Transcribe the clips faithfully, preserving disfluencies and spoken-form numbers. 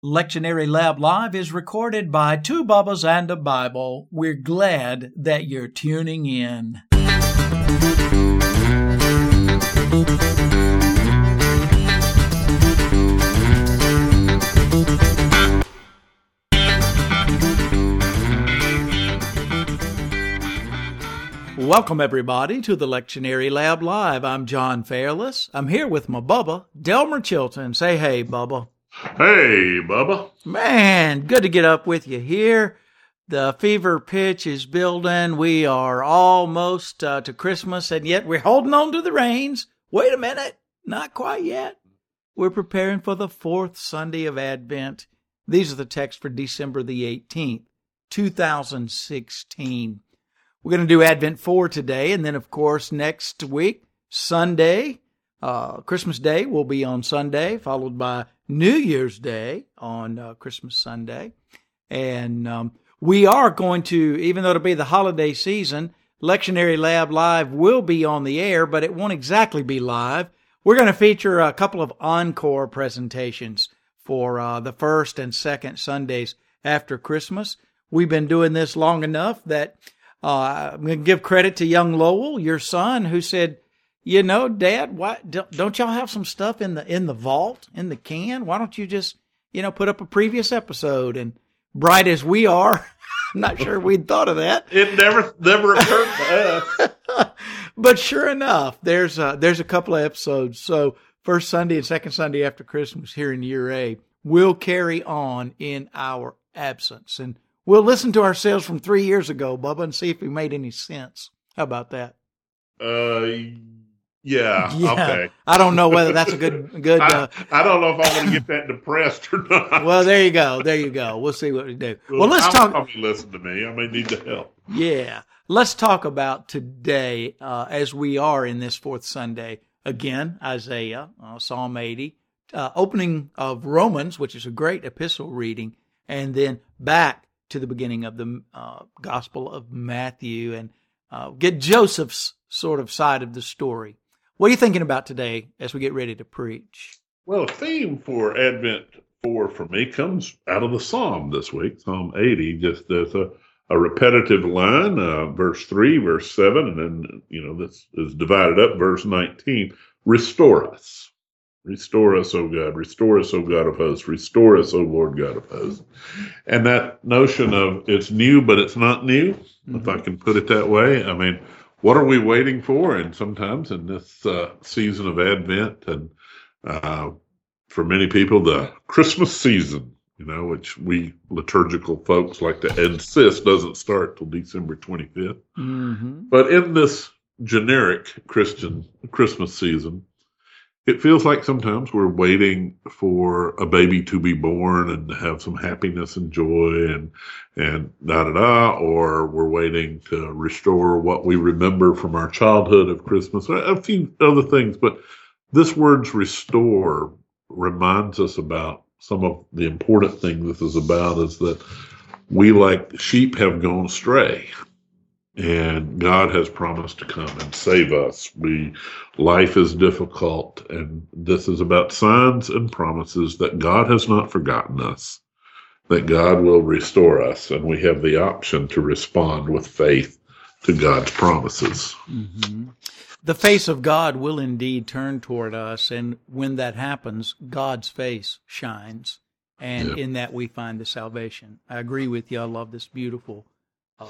Lectionary Lab Live is recorded by Two Bubbas and a Bible. We're glad that you're tuning in. Welcome, everybody, to the Lectionary Lab Live. I'm John Fairless. I'm here with my Bubba, Delmer Chilton. Say hey, Bubba. Hey, Bubba. Man, good to get up with you here. The fever pitch is building. We are almost uh, to Christmas, and yet we're holding on to the reins. Wait a minute. Not quite yet. We're preparing for the fourth Sunday of Advent. These are the texts for December the eighteenth, two thousand sixteen. We're going to do Advent four today, and then, of course, next week, Sunday, uh, Christmas Day will be on Sunday, followed by New Year's Day on uh, Christmas Sunday. And um, we are going to, even though it'll be the holiday season, Lectionary Lab Live will be on the air, but it won't exactly be live. We're going to feature a couple of encore presentations for uh, the first and second Sundays after Christmas. We've been doing this long enough that uh, I'm going to give credit to young Lowell, your son, who said, you know, Dad, why don't y'all have some stuff in the in the vault, in the can? Why don't you just, you know, put up a previous episode? And bright as we are, I'm not sure we'd thought of that. It never never occurred to us. But sure enough, there's a, there's a couple of episodes. So first Sunday and second Sunday after Christmas here in year A will carry on in our absence. And we'll listen to ourselves from three years ago, Bubba, and see if we made any sense. How about that? Uh. Yeah, yeah, okay. I don't know whether that's a good, good. Uh, I, I don't know if I'm going to get that depressed or not. Well, there you go. There you go. We'll see what we do. Well, well let's I'll talk. Probably listen to me. I may need the help. Yeah. Let's talk about today, uh, as we are in this fourth Sunday. Again, Isaiah, uh, Psalm eighty, uh, opening of Romans, which is a great epistle reading, and then back to the beginning of the uh, Gospel of Matthew and uh, get Joseph's sort of side of the story. What are you thinking about today as we get ready to preach? Well, a theme for Advent four for me comes out of the Psalm this week, Psalm eighty, just as a, a repetitive line, uh, verse three, verse seven, and then, you know, this is divided up, verse nineteen. Restore us. Restore us, O God. Restore us, O God of hosts. Restore us, O Lord God of hosts. And that notion of it's new, but it's not new, mm-hmm. if I can put it that way. I mean, what are we waiting for? And sometimes in this uh, season of Advent, and uh, for many people, the Christmas season, you know, which we liturgical folks like to insist doesn't start till December twenty-fifth. Mm-hmm. But in this generic Christian Christmas season, it feels like sometimes we're waiting for a baby to be born and to have some happiness and joy and and da da da, or we're waiting to restore what we remember from our childhood of Christmas, a few other things. But this word's restore reminds us about some of the important things this is about, is that we, like sheep, have gone astray. And God has promised to come and save us. We, life is difficult, and this is about signs and promises that God has not forgotten us, that God will restore us, and we have the option to respond with faith to God's promises. Mm-hmm. The face of God will indeed turn toward us, and when that happens, God's face shines, and yeah. in that we find the salvation. I agree with you. I love this beautiful uh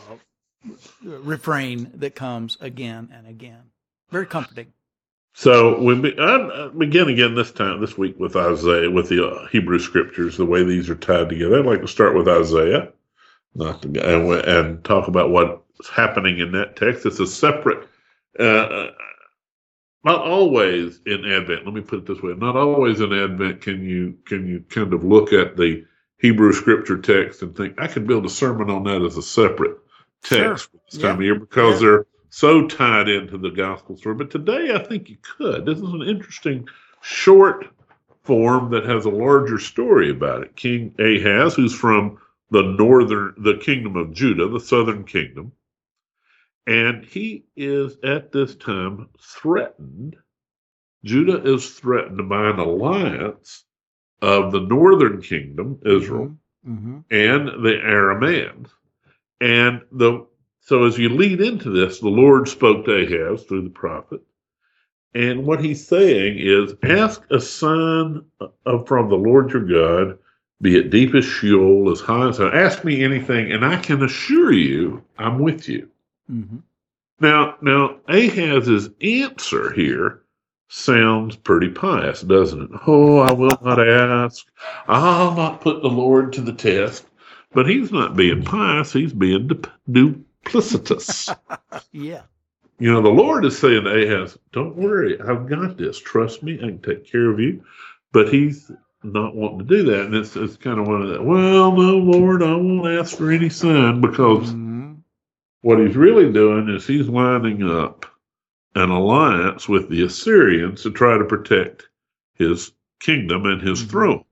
refrain that comes again and again. Very comforting. So we be, I begin again this time, this week, with Isaiah, with the uh, Hebrew Scriptures, the way these are tied together. I'd like to start with Isaiah, not the, and, and talk about what's happening in that text. It's a separate, uh, not always in Advent. Let me put it this way: not always in Advent can you can you kind of look at the Hebrew Scripture text and think I could build a sermon on that as a separate text sure. this time yeah. of year, because yeah. they're so tied into the gospel story. But today I think you could. This is an interesting short form that has a larger story about it. King Ahaz, who's from the northern, the kingdom of Judah, the southern kingdom, and he is at this time threatened. Judah is threatened by an alliance of the northern kingdom, Israel, Mm-hmm. and the Arameans. And the so as you lead into this, the Lord spoke to Ahaz through the prophet. And what he's saying is, ask a sign of, from the Lord your God, be it deep as Sheol, as high as high. Ask me anything, and I can assure you I'm with you. Mm-hmm. Now, now Ahaz's answer here sounds pretty pious, doesn't it? Oh, I will not ask. I'll not put the Lord to the test. But he's not being pious. He's being du- duplicitous. Yeah. You know, the Lord is saying to Ahaz, don't worry, I've got this. Trust me, I can take care of you. But he's not wanting to do that. And it's, it's kind of one of that, well, no, Lord, I won't ask for any sign, because Mm-hmm. what he's really doing is he's lining up an alliance with the Assyrians to try to protect his kingdom and his Mm-hmm. throne.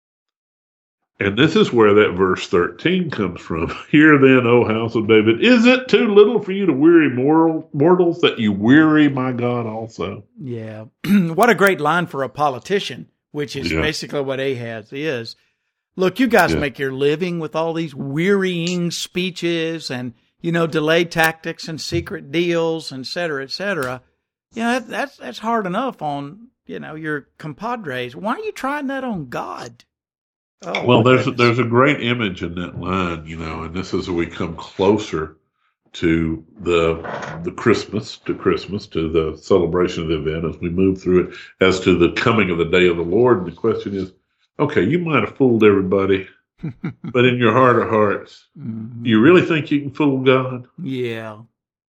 And this is where that verse thirteen comes from. Hear then, O house of David, is it too little for you to weary mortal, mortals that you weary my God also? Yeah. What a great line for a politician, which is Yeah. basically what Ahaz is. Look, you guys Yeah. make your living with all these wearying speeches and, you know, delay tactics and secret deals, et cetera, et cetera. You know, that, that's, that's hard enough on, you know, your compadres. Why are you trying that on God? Oh, Well, my there's goodness. there's a great image in that line, you know, and this is as we come closer to the the Christmas, to Christmas, to the celebration of the event, as we move through it, as to the coming of the day of the Lord. And the question is, okay, you might have fooled everybody, but in your heart of hearts, Mhm. you really think you can fool God? Yeah.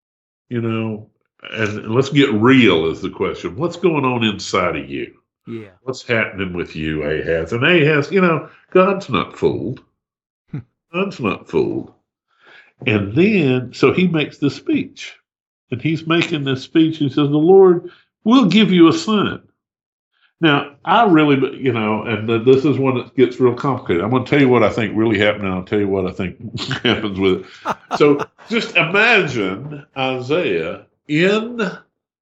You know, and, and let's get real is the question. What's going on inside of you? Yeah. What's happening with you, Ahaz? And Ahaz, you know, God's not fooled. God's not fooled. And then, so he makes this speech. And he's making this speech. He says, the Lord will give you a sign. Now, I really, you know, and this is when it gets real complicated. I'm going to tell you what I think really happened, and I'll tell you what I think happens with it. So just imagine Isaiah in the,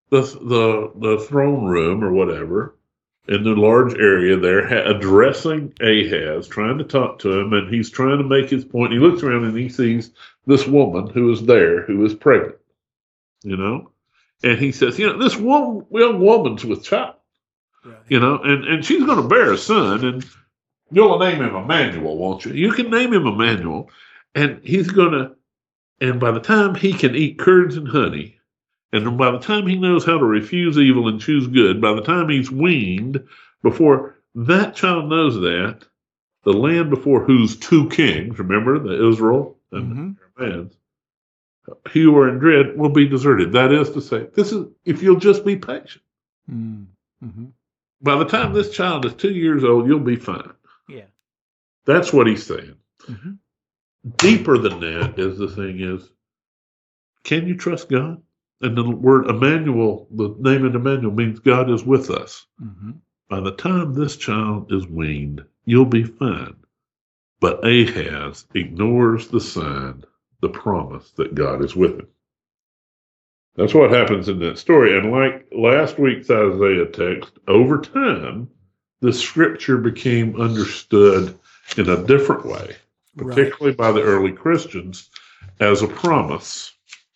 the, the throne room or whatever, in the large area there, ha- addressing Ahaz, trying to talk to him, and he's trying to make his point. He looks around and he sees this woman who is there, who is pregnant, you know, and he says, you know, this woman, young woman's with child, Right. you know, and, and she's going to bear a son, and you'll name him Emmanuel, won't you? You can name him Emmanuel, and he's going to, and by the time he can eat curds and honey, and by the time he knows how to refuse evil and choose good, by the time he's weaned, before that child knows that, the land before whose two kings, remember, the Israel and Mm-hmm. the Arameans, who are in dread, will be deserted. That is to say, this is if you'll just be patient. Mm-hmm. By the time this child is two years old, you'll be fine. Yeah. That's what he's saying. Mm-hmm. Deeper than that is the thing is, can you trust God? And the word Emmanuel, the name of Emmanuel means God is with us. Mm-hmm. By the time this child is weaned, you'll be fine. But Ahaz ignores the sign, the promise that God is with him. That's what happens in that story. And like last week's Isaiah text, over time, the scripture became understood in a different way, particularly right. by the early Christians, as a promise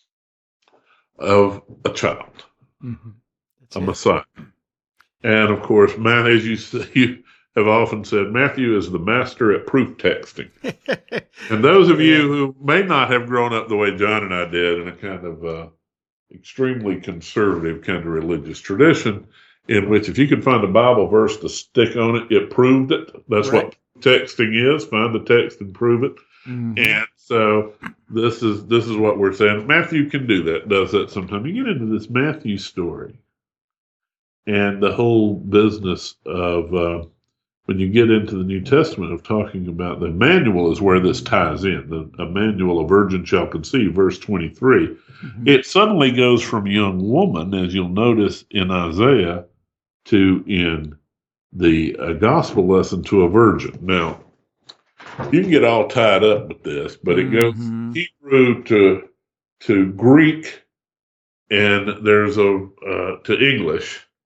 of a child, mm-hmm. a it. Messiah. And of course, man, as you, you have often said, Matthew is the master at proof texting. And those of you who may not have grown up the way John and I did in a kind of uh, extremely conservative kind of religious tradition, in which if you could find a Bible verse to stick on it, it proved it. That's right. What texting is. Find the text and prove it. Mm-hmm. And so this is this is what we're saying. Matthew can do that, does that sometimes. You get into this Matthew story and the whole business of uh, when you get into the New Testament of talking about the Emmanuel is where this ties in. The Emmanuel, a virgin shall conceive, verse twenty-three. Mm-hmm. It suddenly goes from young woman, as you'll notice in Isaiah, to in the uh, gospel lesson to a virgin. Now, you can get all tied up with this, but it goes mm-hmm. Hebrew to to Greek, and there's a uh, to English,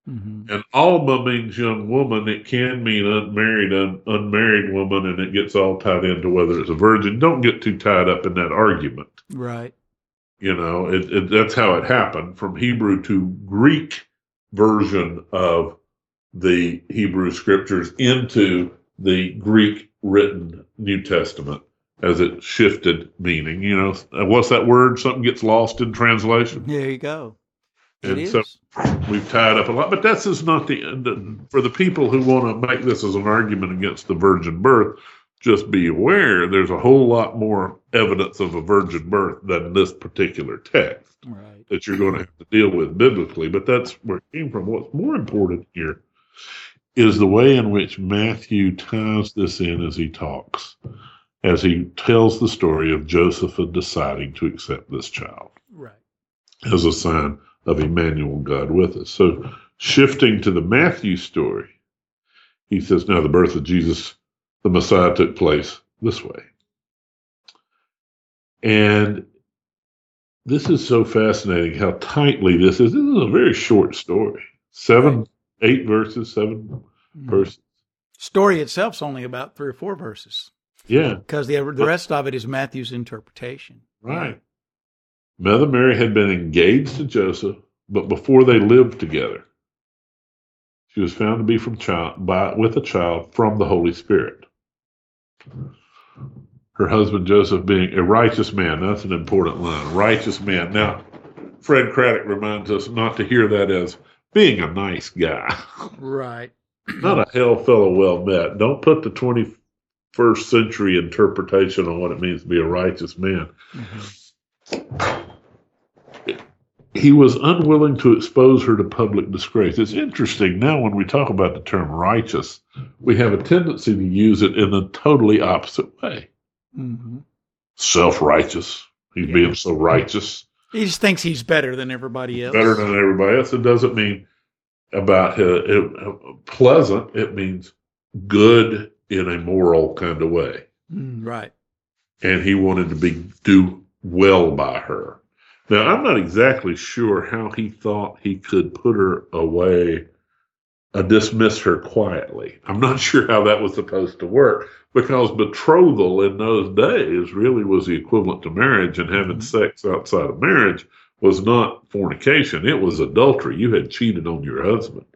Mm-hmm. And Alma means young woman. It can mean unmarried, un, unmarried woman, and it gets all tied into whether it's a virgin. Don't get too tied up in that argument. Right. You know, it, it, that's how it happened from Hebrew to Greek version of the Hebrew scriptures into the Greek written New Testament as it shifted meaning. You know, what's that word? Something gets lost in translation. There you go. It and is. so we've tied up a lot, but that's just not the end. For the people who want to make this as an argument against the virgin birth, just be aware there's a whole lot more evidence of a virgin birth than this particular text right. that you're going to have to deal with biblically. But that's where it came from. What's more important here is the way in which Matthew ties this in as he talks, as he tells the story of Joseph deciding to accept this child right. as a sign of Emmanuel, God with us. So shifting to the Matthew story, he says, now the birth of Jesus, the Messiah, took place this way. And this is so fascinating how tightly this is. This is a very short story. Seven, right. eight verses, seven mm-hmm. verses. Story itself's only about three or four verses. Yeah. Because the, the rest of it is Matthew's interpretation. Right. Mother Mary had been engaged to Joseph, but before they lived together, she was found to be from child by with a child from the Holy Spirit. Her husband Joseph being a righteous man. That's an important line. Righteous man. Now, Fred Craddock reminds us not to hear that as being a nice guy. Right. Not a hell fellow well met. Don't put the twenty-first century interpretation on what it means to be a righteous man. Mm-hmm. He was unwilling to expose her to public disgrace. It's interesting now when we talk about the term righteous, we have a tendency to use it in a totally opposite way. Mm-hmm. Self-righteous. He's yeah. being so righteous. He just thinks he's better than everybody else. Better than everybody else. It doesn't mean about uh, it, uh, pleasant. It means good in a moral kind of way. Mm, right. And he wanted to be do well by her. Now, I'm not exactly sure how he thought he could put her away, uh, dismiss her quietly. I'm not sure how that was supposed to work, because betrothal in those days really was the equivalent to marriage, and having sex outside of marriage was not fornication. It was adultery. You had cheated on your husband.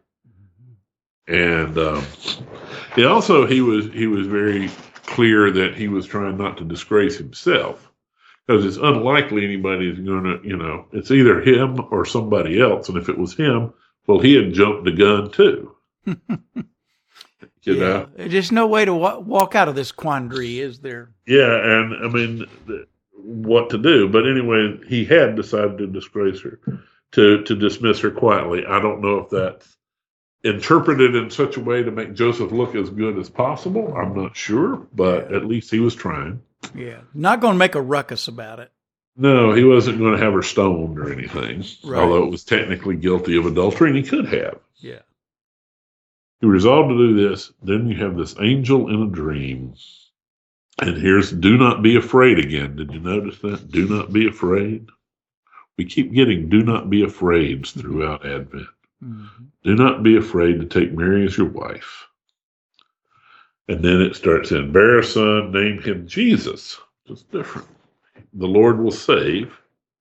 And um, he also, he was, he was very clear that he was trying not to disgrace himself. Because it's unlikely anybody is going to, you know, it's either him or somebody else. And if it was him, well, he had jumped the gun too. you yeah, know? There's no way to wa- walk out of this quandary, is there? Yeah, and I mean, what to do. But anyway, he had decided to disgrace her, to, to dismiss her quietly. I don't know if that's interpreted in such a way to make Joseph look as good as possible. I'm not sure, but yeah. at least he was trying. Yeah, not going to make a ruckus about it. No, he wasn't going to have her stoned or anything, right. although it was technically guilty of adultery, and he could have. Yeah. He resolved to do this. Then you have this angel in a dream. And here's, do not be afraid again. Did you notice that? Do not be afraid. We keep getting do not be afraid throughout Advent. Mm-hmm. Do not be afraid to take Mary as your wife. And then it starts in, bear a son, name him Jesus. Just different. The Lord will save.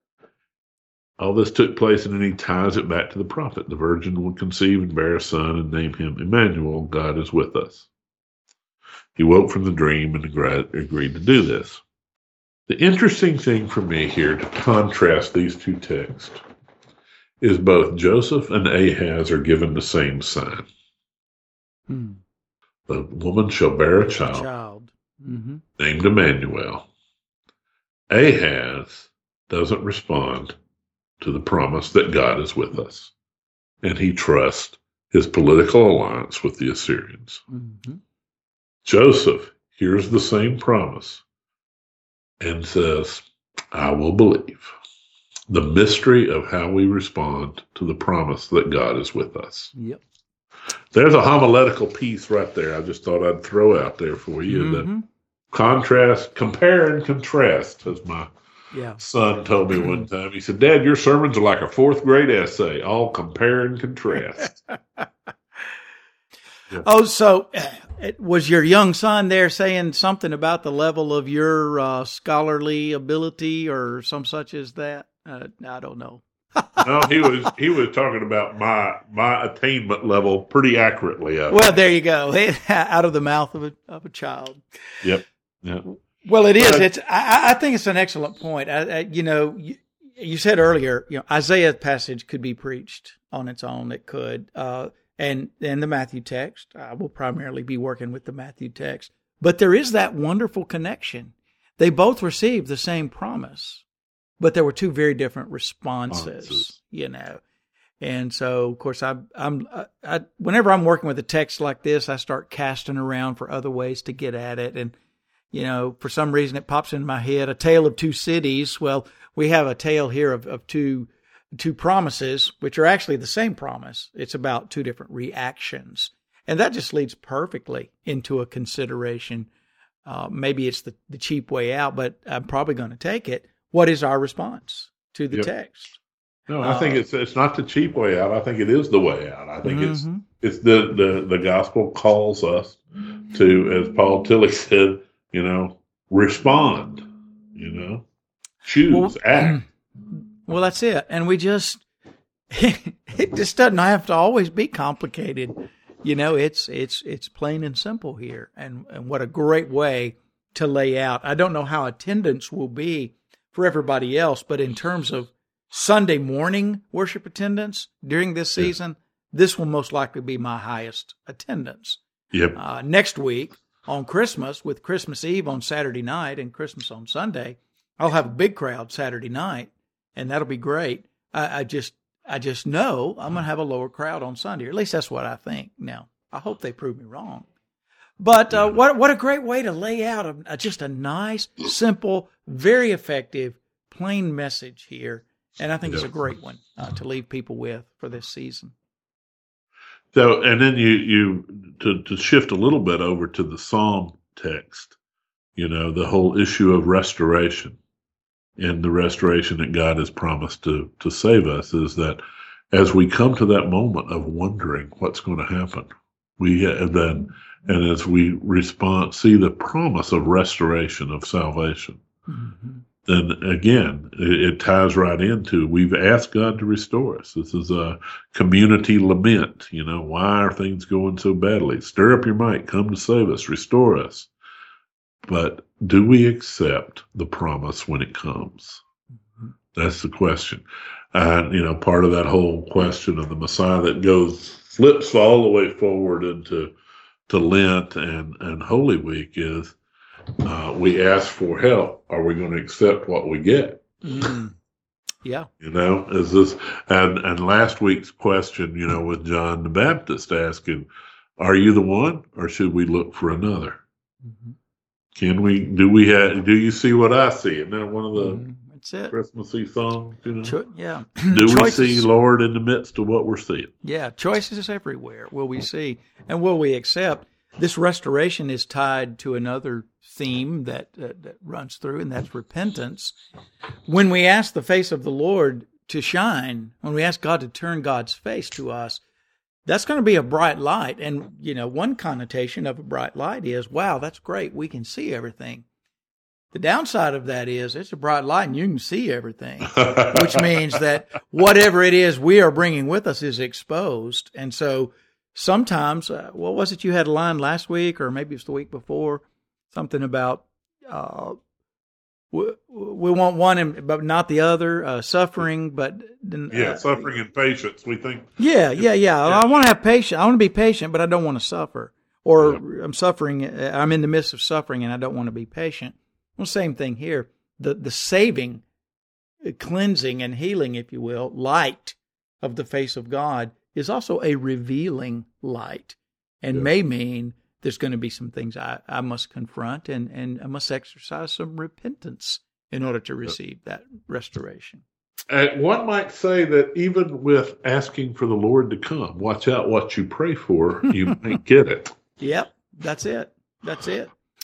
All this took place, and then he ties it back to the prophet. The virgin will conceive and bear a son and name him Emmanuel. God is with us. He woke from the dream and agreed to do this. The interesting thing for me here to contrast these two texts is both Joseph and Ahaz are given the same sign. Hmm. The woman shall bear a child, child. Mm-hmm. named Emmanuel. Ahaz doesn't respond to the promise that God is with us, and he trusts his political alliance with the Assyrians. Mm-hmm. Joseph hears the same promise and says, I will believe. The mystery of how we respond to the promise that God is with us. Yep. There's a homiletical piece right there I just thought I'd throw out there for you. Mm-hmm. That contrast, compare and contrast, as my Yeah. son told me one time. He said, "Dad, your sermons are like a fourth grade essay, all compare and contrast." Yeah. Oh, so it, was your young son there saying something about the level of your uh, scholarly ability or some such as that? Uh, I don't know. No, he was he was talking about my my attainment level pretty accurately. I Well, think. there you go. Out of the mouth of a of a child. Yep. Yep. Well, it is. But- It's. I, I think it's an excellent point. I, I, you know, you, you said earlier, you know, Isaiah passage could be preached on its own. It could, uh, and and the Matthew text. I will primarily be working with the Matthew text, but there is that wonderful connection. They both received the same promise, but there were two very different responses. Responses. You know. And so, of course, I, I'm, I, I, whenever I'm working with a text like this, I start casting around for other ways to get at it. And, you know, for some reason it pops into my head, a tale of two cities. Well, we have a tale here of, of two, two promises, which are actually the same promise. It's about two different reactions. And that just leads perfectly into a consideration. Uh, maybe it's the, the cheap way out, but I'm probably going to take it. What is our response to the Yep. text? No, I think it's it's not the cheap way out. I think it is the way out. I think Mhm. it's it's the, the the gospel calls us to, as Paul Tillich said, you know, respond. You know, choose, Well, act. Well, that's it. And we just, it just doesn't have to always be complicated. You know, it's, it's, it's plain and simple here. And, and what a great way to lay out. I don't know how attendance will be for everybody else, but in terms of Sunday morning worship attendance during this season, this will most likely be my highest attendance. Yep. Uh, next week on Christmas, with Christmas Eve on Saturday night and Christmas on Sunday, I'll have a big crowd Saturday night, and that'll be great. I, I just, I just know I'm going to have a lower crowd on Sunday, or at least that's what I think. Now, I hope they prove me wrong. But uh, what, what a great way to lay out a, a, just a nice, simple, very effective, plain message here. And I think it's a great one uh, to leave people with for this season. So, and then you you to to shift a little bit over to the Psalm text. You know, the whole issue of restoration and the restoration that God has promised to to save us is that as we come to that moment of wondering what's going to happen, we and then and as we respond, see the promise of restoration of salvation. Mm-hmm. Then again, it, it ties right into we've asked God to restore us. This is a community lament. You know, why are things going so badly? Stir up your might, come to save us, restore us. But do we accept the promise when it comes? Mm-hmm. That's the question. And, you know, part of that whole question of the Messiah that goes, flips all the way forward into to Lent and, and Holy Week is, Uh, we ask for help. Are we going to accept what we get? Mm. Yeah. You know, is this, and, and last week's question, you know, with John the Baptist asking, are you the one or should we look for another? Mm-hmm. Can we, do we have, do you see what I see? Isn't that one of the Mm, that's it. Christmassy songs, you know? Cho- yeah. Do we Choices. see Lord in the midst of what we're seeing? Yeah. Choices everywhere. Will we see? And will we accept? This restoration is tied to another theme that, uh, that runs through, and that's repentance. When we ask the face of the Lord to shine, when we ask God to turn God's face to us, that's going to be a bright light. And, you know, one connotation of a bright light is, wow, that's great. We can see everything. The downside of that is it's a bright light and you can see everything, which means that whatever it is we are bringing with us is exposed. And so sometimes, uh, what was it you had a line last week, or maybe it was the week before, something about uh, we, we want one and, but not the other, uh, suffering, but uh, Yeah, suffering and patience. We think. yeah, yeah, yeah. I want to have patience. I want to be patient, but I don't want to suffer. Or Yeah. I'm suffering. I'm in the midst of suffering, and I don't want to be patient. Well, same thing here. The the saving, cleansing, and healing, if you will, light of the face of God is also a revealing light, and Yeah. may mean there's going to be some things I, I must confront, and, and I must exercise some repentance in order to receive that restoration. Uh, one might say that even with asking for the Lord to come, watch out what you pray for, you might get it. Yep, that's it. That's it.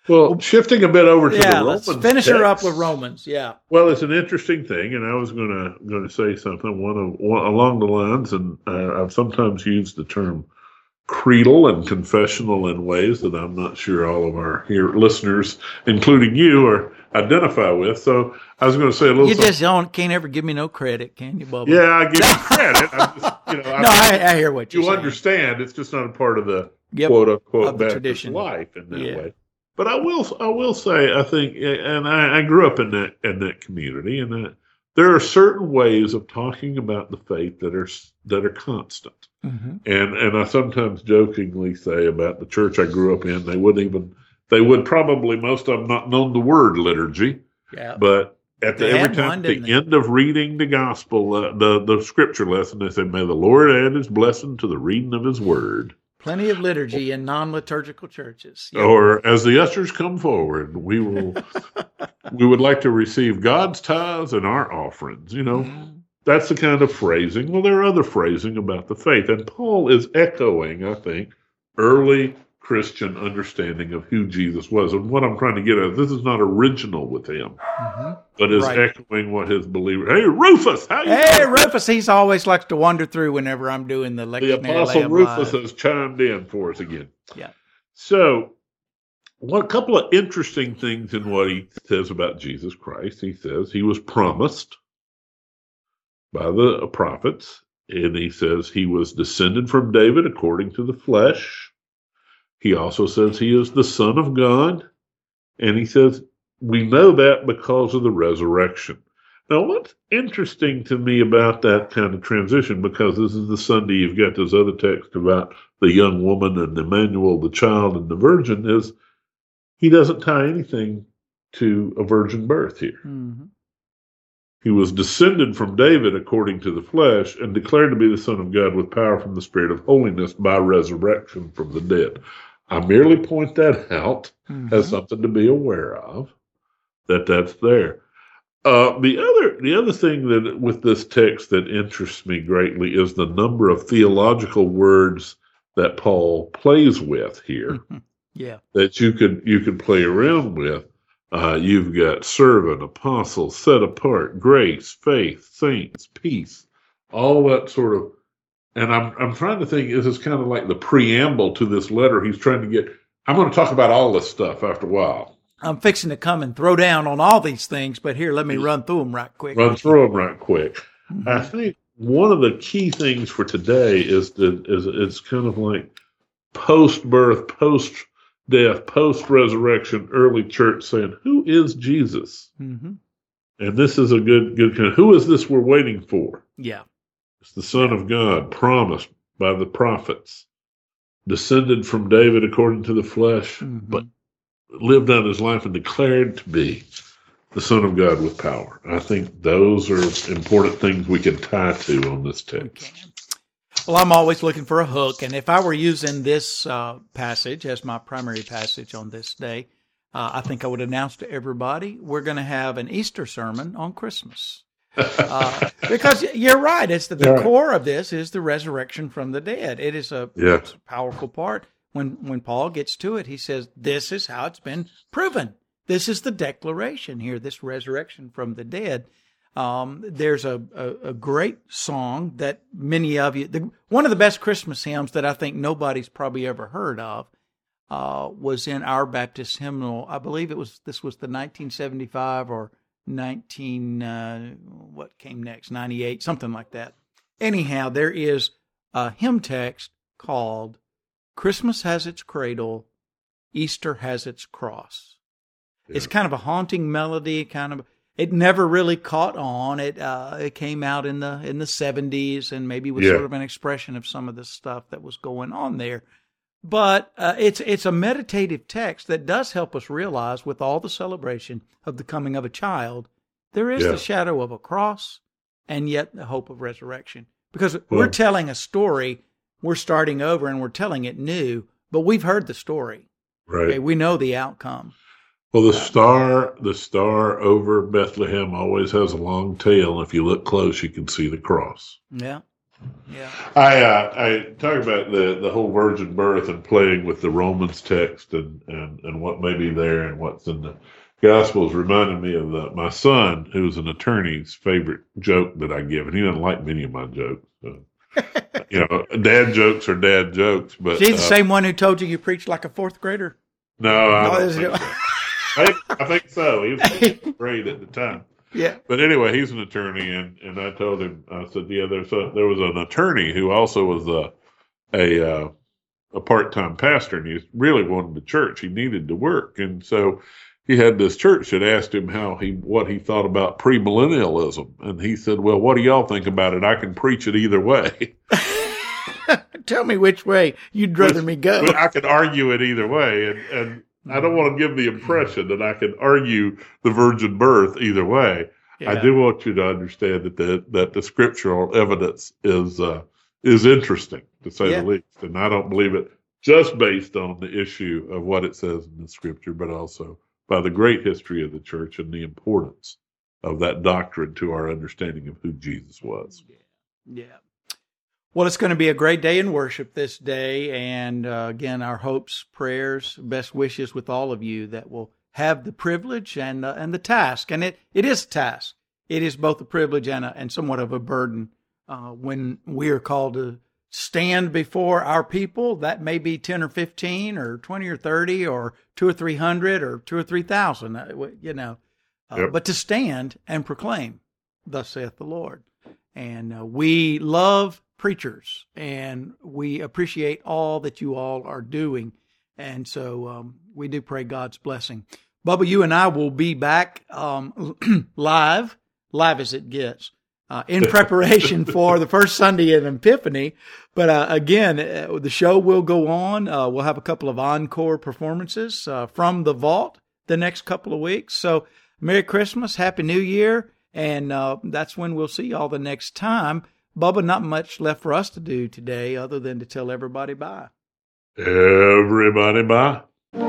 Well, shifting a bit over to yeah, the let's Romans finish her up text. with Romans. Yeah. Well, it's an interesting thing, and I was going to going to say something one of one, along the lines, and uh, I've sometimes used the term creedal and confessional in ways that I'm not sure all of our here listeners, including you, are identify with. So I was going to say a little. You something. just don't can't ever give me no credit, can you, Bubba? Yeah, I give you credit. I'm just, you know, no, I, I, I hear what you're you saying. understand. It's just not a part of the Yep, quote unquote of the Baptist tradition. life in that Yeah. way. But I will, I will say, I think, and I, I grew up in that in that community, and that there are certain ways of talking about the faith that are that are constant. Mm-hmm. And and I sometimes jokingly say about the church I grew up in, they wouldn't even, they would probably most of them not known the word liturgy, Yeah. but at the They every had time one, at the didn't they? end of reading the gospel, uh, the the scripture lesson, they say, "May the Lord add His blessing to the reading of His word." Plenty of liturgy in non-liturgical churches. Yep. Or as the ushers come forward, we will we would like to receive God's tithes and our offerings. You know, Mhm. that's the kind of phrasing. Well, there are other phrasing about the faith, and Paul is echoing, I think, early Christian understanding of who Jesus was. And what I'm trying to get at, this is not original with him, Mhm. but is Right. echoing what his believers. Hey, Rufus, how you Hey, doing? Rufus, he's always likes to wander through whenever I'm doing the The lectionary Apostle lamb Rufus live. has chimed in for us again. Yeah. So, one couple of interesting things in what he says about Jesus Christ. He says he was promised by the prophets, and he says he was descended from David according to the flesh. He also says he is the Son of God, and he says we know that because of the resurrection. Now, what's interesting to me about that kind of transition, because this is the Sunday you've got those other texts about the young woman and Emmanuel, the child, and the virgin, is he doesn't tie anything to a virgin birth here. Mhm. He was descended from David according to the flesh and declared to be the Son of God with power from the Spirit of holiness by resurrection from the dead. I merely point that out Mhm. as something to be aware of, that that's there. Uh, the other the other thing that with this text that interests me greatly is the number of theological words that Paul plays with here Mhm. Yeah. that you could you could play around with. Uh, you've got servant, apostle, set apart, grace, faith, saints, peace, all that sort of. And I'm I'm trying to think. This is kind of like the preamble to this letter. He's trying to get. I'm going to talk about all this stuff after a while. I'm fixing to come and throw down on all these things, but here, let me run through them right quick. Run through them right quick. Mhm. I think one of the key things for today is that is it's kind of like post birth, post death, post resurrection, early church saying, "Who is Jesus?" Mhm. And this is a good good kind of, who is this we're waiting for? Yeah. It's the Son of God, promised by the prophets, descended from David according to the flesh, Mhm. but lived out his life and declared to be the Son of God with power. I think those are important things we can tie to on this We text. can. Well, I'm always looking for a hook, and if I were using this uh, passage as my primary passage on this day, uh, I think I would announce to everybody we're going to have an Easter sermon on Christmas. Uh, because you're right, it's the, the Right. core of this is the resurrection from the dead. It is a, Yeah. it's a powerful part. When when Paul gets to it, he says, "This is how it's been proven. This is the declaration here. This resurrection from the dead." Um, there's a, a, a great song that many of you, the, one of the best Christmas hymns that I think nobody's probably ever heard of, uh, was in our Baptist hymnal. I believe it was, this was the nineteen seventy-five or nineteen, uh, what came next, ninety-eight, something like that. Anyhow, there is a hymn text called "Christmas has its cradle, Easter has its cross." Yeah. It's kind of a haunting melody, kind of. It never really caught on. It uh, it came out in the in the seventies and maybe was Yeah. sort of an expression of some of the stuff that was going on there. But uh, it's it's a meditative text that does help us realize, with all the celebration of the coming of a child, there is Yeah. the shadow of a cross and yet the hope of resurrection. Because Well- we're telling a story, we're starting over and we're telling it new, but we've heard the story. Right. Okay, we know the outcome. Well, the star, the star over Bethlehem always has a long tail. If you look close, you can see the cross. Yeah. Yeah. I uh, I talk about the, the whole virgin birth and playing with the Romans text and, and, and what may be there and what's in the Gospels reminded me of the, my son, who's an attorney's favorite joke that I give, and he doesn't like many of my jokes. So, you know, dad jokes are dad jokes, but is he the uh, same one who told you you preached like a fourth grader? No, I, No, don't is think it- so. I, I think so. He was great at the time. Yeah. But anyway, he's an attorney, and, and I told him, I said, yeah, there's a, there was an attorney who also was a a, uh, a part time pastor, and he really wanted the church. He needed to work, and so he had this church that asked him how he what he thought about premillennialism, and he said, well, what do y'all think about it? I can preach it either way. Tell me which way you'd rather me go. But I could argue it either way, and, and I don't want to give the impression that I can argue the virgin birth either way. Yeah. I do want you to understand that the that the scriptural evidence is uh, is interesting, to say Yeah. the least, and I don't believe it just based on the issue of what it says in the scripture, but also by the great history of the church and the importance of that doctrine to our understanding of who Jesus was. Yeah. Well, it's going to be a great day in worship this day. And uh, again, our hopes, prayers, best wishes with all of you that will have the privilege and uh, and the task. And it, it is a task. It is both a privilege and, a, and somewhat of a burden uh, when we are called to stand before our people. That may be ten or fifteen or twenty or thirty or two or three hundred or two or three thousand, you know. Uh, Yep. But to stand and proclaim, thus saith the Lord. And uh, we love preachers, and we appreciate all that you all are doing. And so um, we do pray God's blessing. Bubba, you and I will be back um, live, live as it gets, uh, in preparation for the first Sunday in Epiphany. But uh, again, uh, the show will go on. Uh, we'll have a couple of encore performances uh, from the vault the next couple of weeks. So Merry Christmas, Happy New Year, and uh, that's when we'll see y'all the next time. Bubba, not much left for us to do today other than to tell everybody bye. Everybody bye.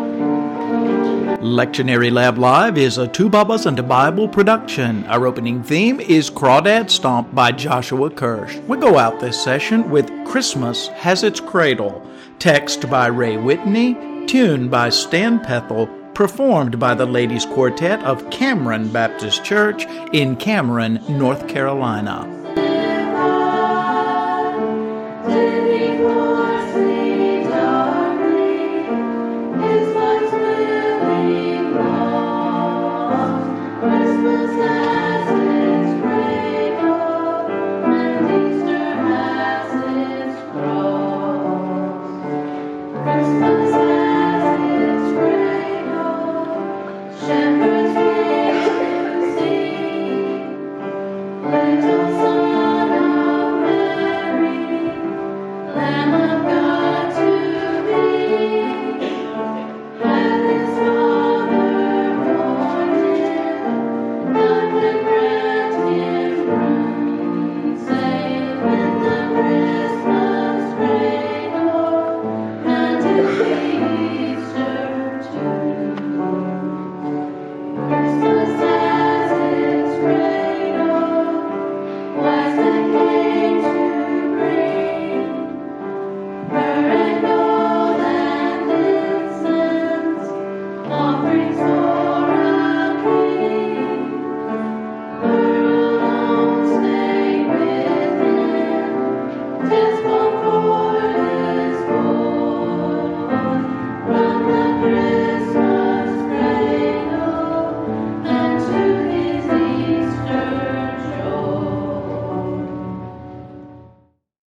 Lectionary Lab Live is a Two Bubbas and a Bible production. Our opening theme is Crawdad Stomp by Joshua Kirsch. We go out this session with Christmas Has Its Cradle, text by Ray Whitney, tune by Stan Pethel, performed by the Ladies Quartet of Cameron Baptist Church in Cameron, North Carolina. Christmas has